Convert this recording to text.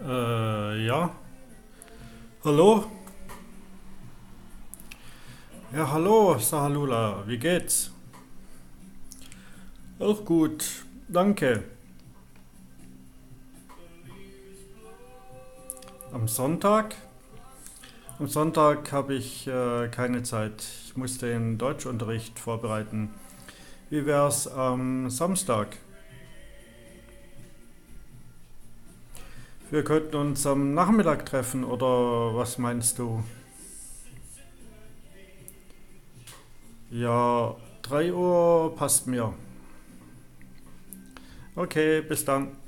Ja. Hallo? Ja, hallo, Sahalula. Wie geht's? Auch gut. Danke. Am Sonntag? Am Sonntag habe ich keine Zeit. Ich muss den Deutschunterricht vorbereiten. Wie wär's am Samstag? Wir könnten uns am Nachmittag treffen, oder was meinst du? Ja, 3 Uhr passt mir. Okay, bis dann.